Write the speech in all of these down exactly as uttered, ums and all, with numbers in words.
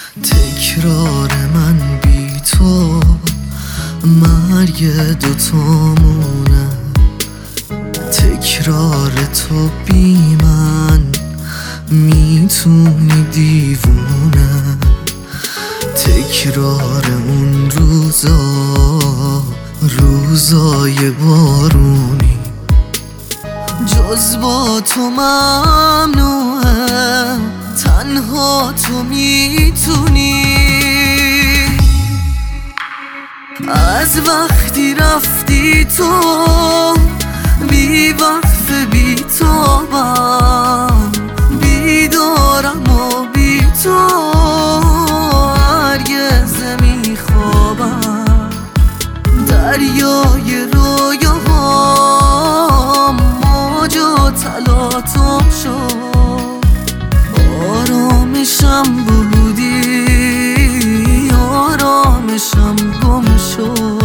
تکرار من بی تو مرگ دوتامونه، تکرار تو بی من میتونی دیوونه، تکرار اون روزا روزای بارونی جز با تو ممنوعه، تنها تو میتونی. از وقتی رفتی تو بی وقت بی تابم، بیدارم و بی تو هرگز نمیخوابم. دریای رویاهام موج و تلاطم شد، آرامشم بودی آرامشم گم شد.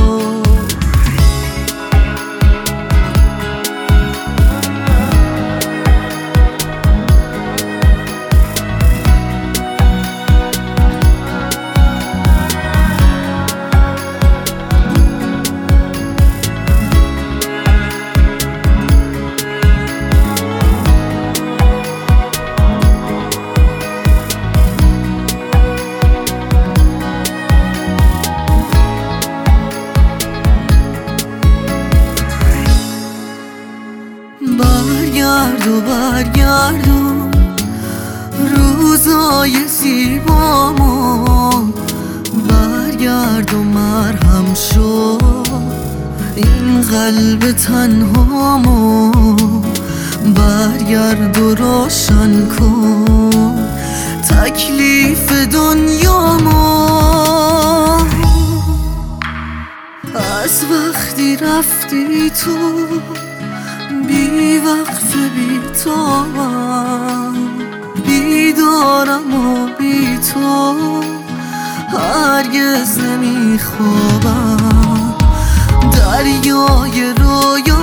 برگرد و برگردون روزای زیبامون، برگرد و مرهم شو این قلب تنهامون، برگرد و روشن کن تکلیف دنیامون. از وقتی رفتی تو بی وقت بی تابم، بیدارم و بی تو هرگز نمیخوابم. دریای رویا